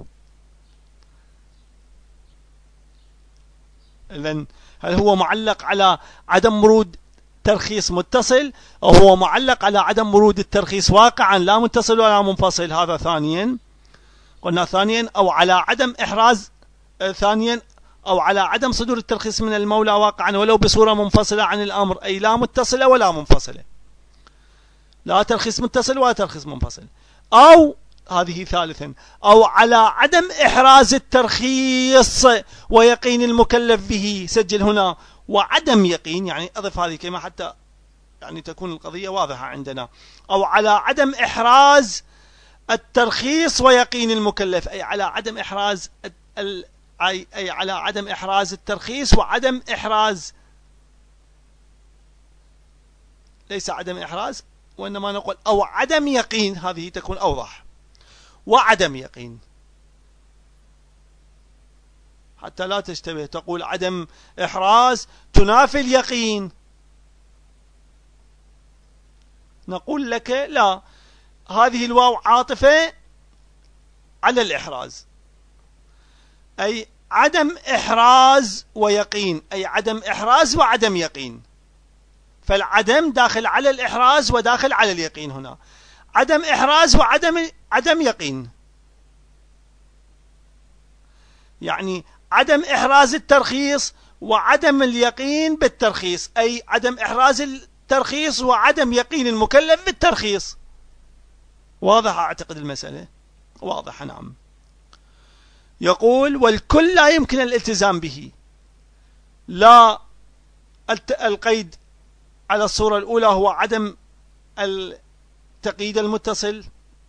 إذن هل هو معلق على عدم ورود ترخيص متصل، أو هو معلق على عدم ورود الترخيص واقعا لا متصل ولا منفصل؟ هذا ثانيا، قلنا ثانيا، أو على عدم إحراز، ثانيا أو على عدم صدور الترخيص من المولى واقعا ولو بصورة منفصلة عن الأمر، أي لا متصلة ولا منفصلة، لا ترخيص متصل ولا ترخيص منفصل. أو هذه ثالثا، أو على عدم إحراز الترخيص ويقين المكلف به. سجل هنا وعدم يقين، يعني أضف هذه الكلمة حتى يعني تكون القضية واضحة عندنا. أو على عدم إحراز الترخيص ويقين المكلف، أي على عدم إحراز أي على عدم إحراز الترخيص وعدم إحراز، ليس عدم إحراز وإنما نقول أو عدم يقين، هذه تكون أوضح، وعدم يقين حتى لا تشتبه تقول عدم إحراز تنافي اليقين. نقول لك لا، هذه الواو عاطفة على الإحراز، أي عدم إحراز ويقين، أي عدم إحراز وعدم يقين، فالعدم داخل على الإحراز وداخل على اليقين. هنا عدم إحراز وعدم يقين، يعني عدم إحراز الترخيص وعدم اليقين بالترخيص، أي عدم إحراز الترخيص وعدم يقين المكلف بالترخيص. واضح أعتقد المسألة واضحة. نعم. يقول والكل لا يمكن الالتزام به، لا القيد على الصورة الأولى هو عدم التقييد المتصل،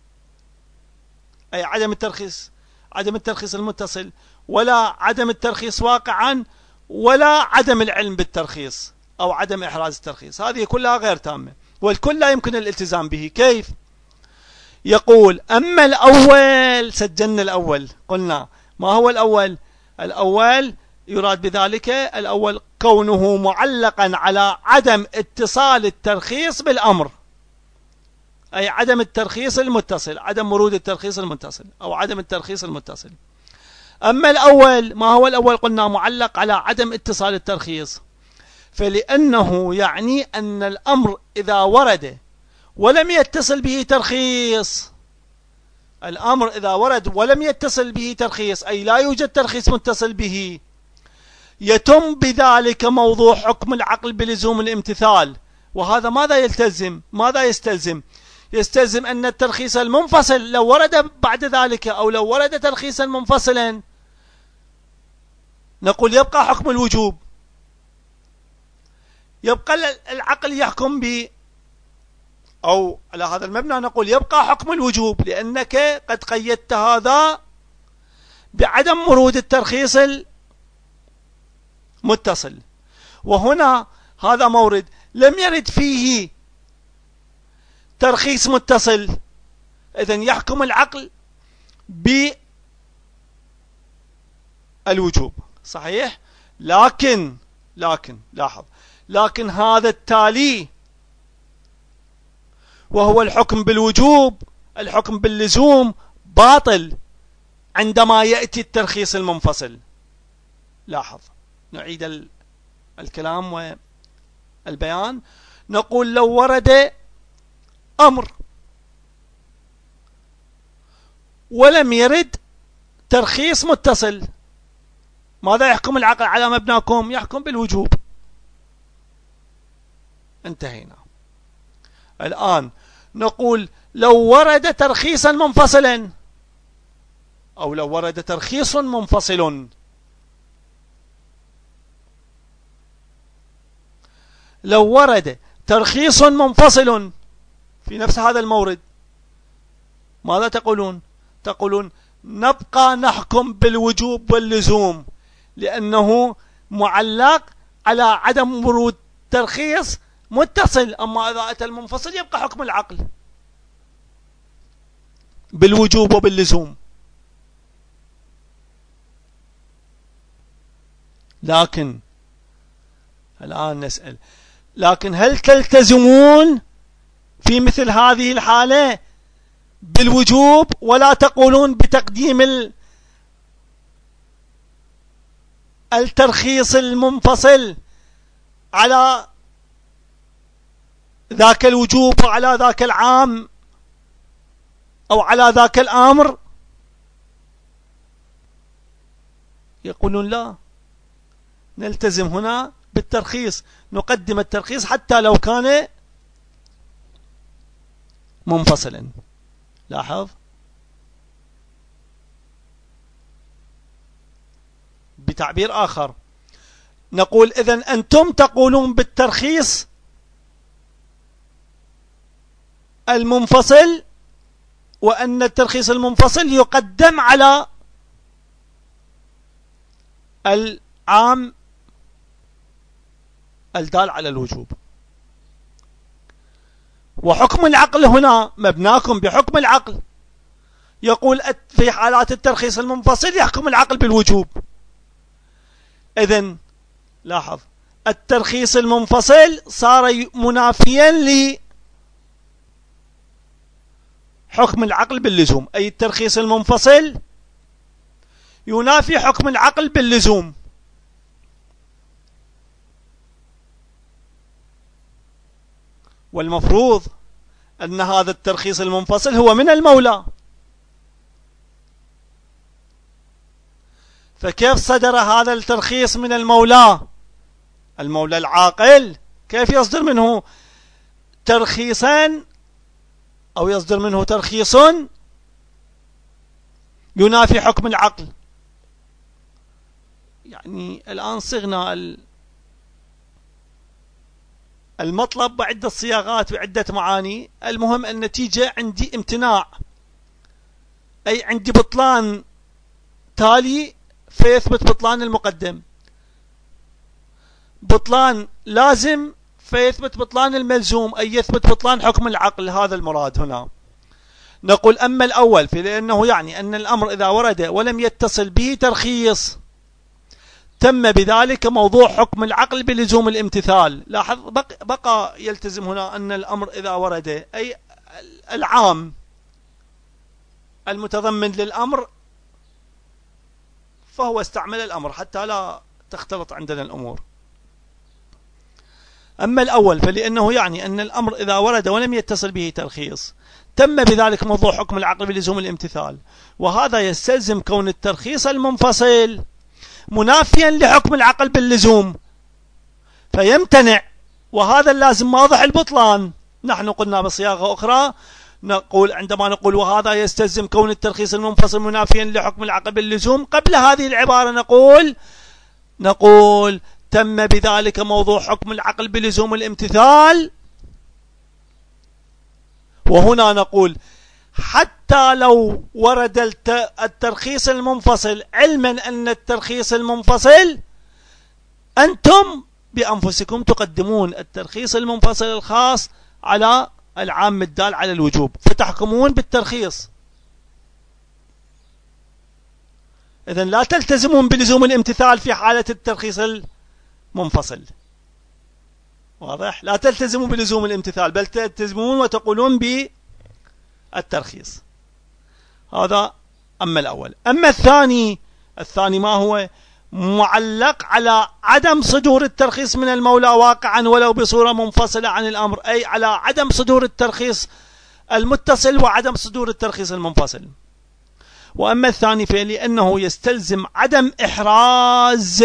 أي عدم الترخيص المتصل، ولا عدم الترخيص واقعا، ولا عدم العلم بالترخيص أو عدم إحراز الترخيص، هذه كلها غير تامة. والكل لا يمكن الالتزام به. كيف؟ يقول أما الأول، سجلنا الأول، قلنا ما هو الأول؟ الأول يراد بذلك الأول كونه معلقا على عدم اتصال الترخيص بالأمر، أي عدم الترخيص المتصل، عدم ورود الترخيص المتصل أو عدم الترخيص المتصل. أما الأول، ما هو الأول؟ قلنا معلق على عدم اتصال الترخيص، فلأنه يعني أن الأمر إذا ورد ولم يتصل به ترخيص، الأمر إذا ورد ولم يتصل به ترخيص، أي لا يوجد ترخيص متصل به، يتم بذلك موضوع حكم العقل بلزوم الامتثال. وهذا ماذا يلتزم؟ ماذا يستلزم؟ يستلزم أن الترخيص المنفصل لو ورد بعد ذلك، أو لو ورد ترخيصا منفصلا، نقول يبقى حكم الوجوب، يبقى العقل يحكم ب، أو على هذا المبنى نقول يبقى حكم الوجوب، لأنك قد قيدت هذا بعدم ورود الترخيص المتصل. وهنا هذا مورد لم يرد فيه ترخيص متصل، إذن يحكم العقل بالوجوب. صحيح؟ لكن لاحظ، لكن هذا التالي وهو الحكم بالوجوب، الحكم باللزوم، باطل عندما يأتي الترخيص المنفصل. لاحظ، نعيد الكلام والبيان. نقول لو ورد أمر ولم يرد ترخيص متصل، ماذا يحكم العقل على مبناكم؟ يحكم بالوجوب. انتهينا. الآن نقول لو ورد ترخيصا منفصلا، أو لو ورد ترخيص منفصل، لو ورد ترخيص منفصل في نفس هذا المورد، ماذا تقولون؟ تقولون نبقى نحكم بالوجوب واللزوم، لأنه معلق على عدم ورود ترخيص متصل. أما إذا أتى المنفصل يبقى حكم العقل بالوجوب وباللزوم. لكن الآن نسأل، لكن هل تلتزمون في مثل هذه الحالة بالوجوب، ولا تقولون بتقديم الترخيص المنفصل على ذاك الوجوب وعلى ذاك العام أو على ذاك الأمر؟ يقولون لا، نلتزم هنا بالترخيص، نقدم الترخيص حتى لو كان منفصلا. لاحظ، بتعبير آخر نقول إذن أنتم تقولون بالترخيص المنفصل، وأن الترخيص المنفصل يقدم على العام الدال على الوجوب. وحكم العقل هنا مبناكم بحكم العقل، يقول في حالات الترخيص المنفصل يحكم العقل بالوجوب. إذن لاحظ، الترخيص المنفصل صار منافيا لحكم العقل باللزوم، أي الترخيص المنفصل ينافي حكم العقل باللزوم. والمفروض أن هذا الترخيص المنفصل هو من المولى، فكيف صدر هذا الترخيص من المولى؟ المولى العاقل كيف يصدر منه ترخيصا أو يصدر منه ترخيص ينافي حكم العقل. يعني الآن صغنا المطلب بعدة صياغات وعدة معاني. المهم النتيجة عندي امتناع، أي عندي بطلان تالي فيثبت بطلان المقدم، بطلان لازم فيثبت بطلان الملزوم، أي يثبت بطلان حكم العقل. هذا المراد هنا. نقول أما الأول فلأنه يعني أن الأمر إذا ورد ولم يتصل به ترخيص تم بذلك موضوع حكم العقل بلزوم الامتثال. لاحظ بقى يلتزم هنا أن الأمر إذا ورد أي العام المتضمن للأمر فهو استعمل الأمر حتى لا تختلط عندنا الأمور. أما الأول فلأنه يعني أن الأمر إذا ورد ولم يتصل به ترخيص تم بذلك موضوع حكم العقل بلزوم الامتثال، وهذا يستلزم كون الترخيص المنفصل منافيا لحكم العقل باللزوم فيمتنع، وهذا اللازم واضح البطلان. نحن قلنا بصياغة أخرى نقول عندما نقول وهذا يستلزم كون الترخيص المنفصل منافيا لحكم العقل باللزوم، قبل هذه العبارة نقول تم بذلك موضوع حكم العقل بلزوم الامتثال. وهنا نقول حتى لو ورد الترخيص المنفصل، علما أن الترخيص المنفصل أنتم بأنفسكم تقدمون الترخيص المنفصل الخاص على العام الدال على الوجوب فتحكمون بالترخيص، إذن لا تلتزمون بلزوم الامتثال في حالة الترخيص المنفصل. واضح؟ لا تلتزمون بلزوم الامتثال بل تلتزمون وتقولون بالترخيص. هذا أما الأول. أما الثاني ما هو؟ معلق على عدم صدور الترخيص من المولى واقعا ولو بصورة منفصلة عن الأمر، أي على عدم صدور الترخيص المتصل وعدم صدور الترخيص المنفصل. وأما الثاني فلأنه يستلزم عدم إحراز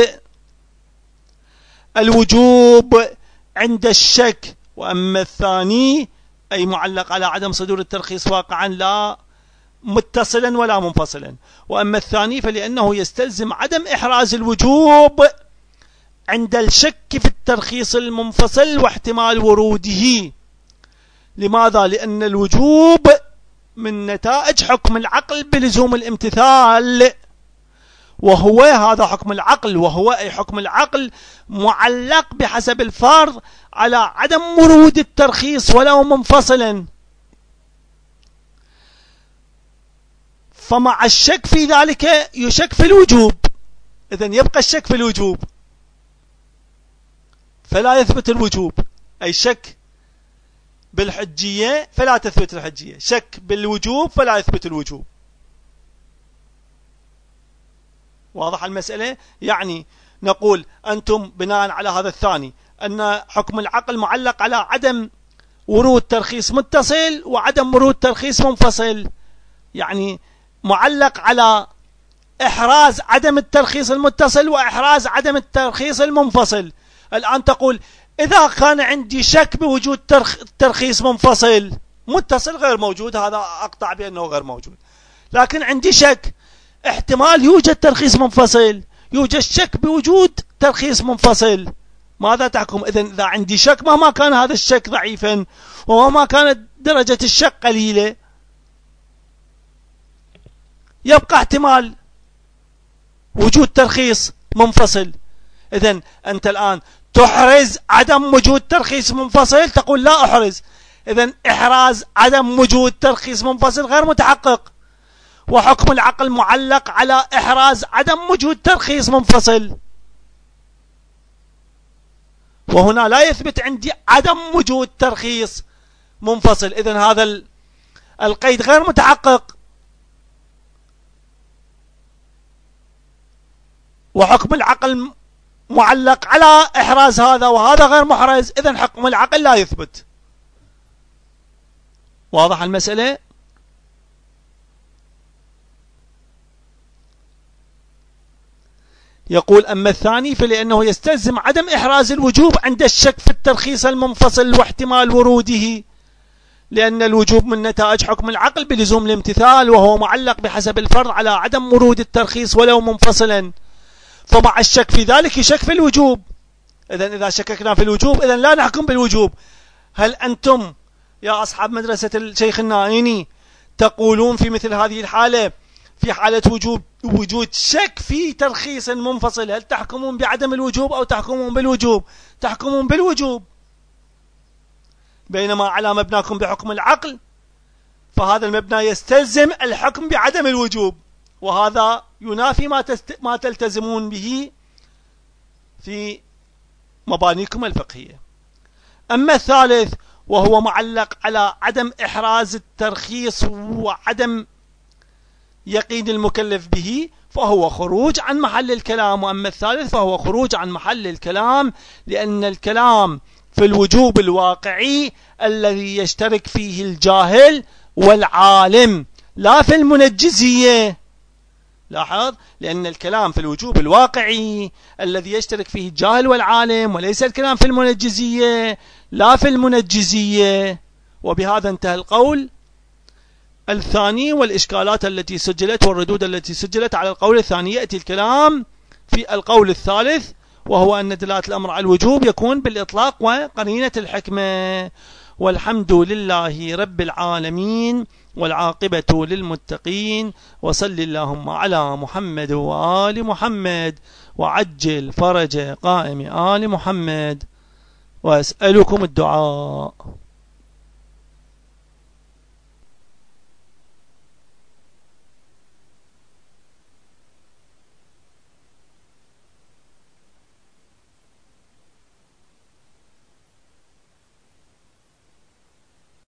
الوجوب عند الشك. وأما الثاني أي معلق على عدم صدور الترخيص واقعا لا متصلا ولا منفصلا. وأما الثاني فلأنه يستلزم عدم إحراز الوجوب عند الشك في الترخيص المنفصل واحتمال وروده. لماذا؟ لأن الوجوب من نتائج حكم العقل بلزوم الامتثال، وهو هذا حكم العقل، وهو أي حكم العقل معلق بحسب الفرض على عدم ورود الترخيص ولو منفصلا، فمع الشك في ذلك يشك في الوجوب، إذن يبقى الشك في الوجوب فلا يثبت الوجوب، أي شك بالحجية فلا تثبت الحجية، شك بالوجوب فلا يثبت الوجوب. واضح المسألة؟ يعني نقول أنتم بناء على هذا الثاني أن حكم العقل معلق على عدم ورود ترخيص متصل وعدم ورود ترخيص منفصل، يعني معلق على إحراز عدم الترخيص المتصل وإحراز عدم الترخيص المنفصل. الآن تقول إذا كان عندي شك بوجود ترخيص منفصل، متصل غير موجود، هذا أقطع بأنه غير موجود، لكن عندي شك احتمال يوجد ترخيص منفصل، يوجد شك بوجود ترخيص منفصل، ماذا تحكم؟ إذن إذا عندي شك مهما كان هذا الشك ضعيفا ومهما كانت درجة الشك قليلة يبقى احتمال وجود ترخيص منفصل. إذن أنت الآن تحرز عدم وجود ترخيص منفصل، تقول لا أحرز، إذن إحراز عدم وجود ترخيص منفصل غير متحقق، وحكم العقل معلق على إحراز عدم وجود ترخيص منفصل، وهنا لا يثبت عندي عدم وجود ترخيص منفصل، إذن هذا القيد غير متحقق، وحكم العقل معلق على إحراز هذا وهذا غير محرز، إذن حكم العقل لا يثبت. واضح المسألة؟ يقول أما الثاني فلأنه يستلزم عدم إحراز الوجوب عند الشك في الترخيص المنفصل واحتمال وروده. لأن الوجوب من نتائج حكم العقل بلزوم الامتثال، وهو معلق بحسب الفرض على عدم ورود الترخيص ولو منفصلا، فمع الشك في ذلك يشك في الوجوب. إذا شككنا في الوجوب إذن لا نحكم بالوجوب. هل أنتم يا أصحاب مدرسة الشيخ النائيني تقولون في مثل هذه الحالة، في حالة وجود شك في ترخيص منفصل، هل تحكمون بعدم الوجوب أو تحكمون بالوجوب؟ تحكمون بالوجوب. بينما على مبناكم بحكم العقل فهذا المبنى يستلزم الحكم بعدم الوجوب، وهذا ينافي ما تلتزمون به في مبانيكم الفقهية. أما الثالث وهو معلق على عدم إحراز الترخيص وعدم يقين المكلف به، فهو خروج عن محل الكلام. وأما الثالث فهو خروج عن محل الكلام، لأن الكلام في الوجوب الواقعي الذي يشترك فيه الجاهل والعالم، لا في المنجزية. لاحظ، لأن الكلام في الوجوب الواقعي الذي يشترك فيه الجاهل والعالم، وليس الكلام في المنجزية لا في المنجزية. وبهذا انتهى القول الثاني والإشكالات التي سجلت والردود التي سجلت على القول الثاني. يأتي الكلام في القول الثالث، وهو أن دلالة الأمر على الوجوب يكون بالإطلاق وقرينة الحكمة. والحمد لله رب العالمين، والعاقبة للمتقين، وصل اللهم على محمد وآل محمد، وعجل فرج قائم آل محمد، وأسألكم الدعاء.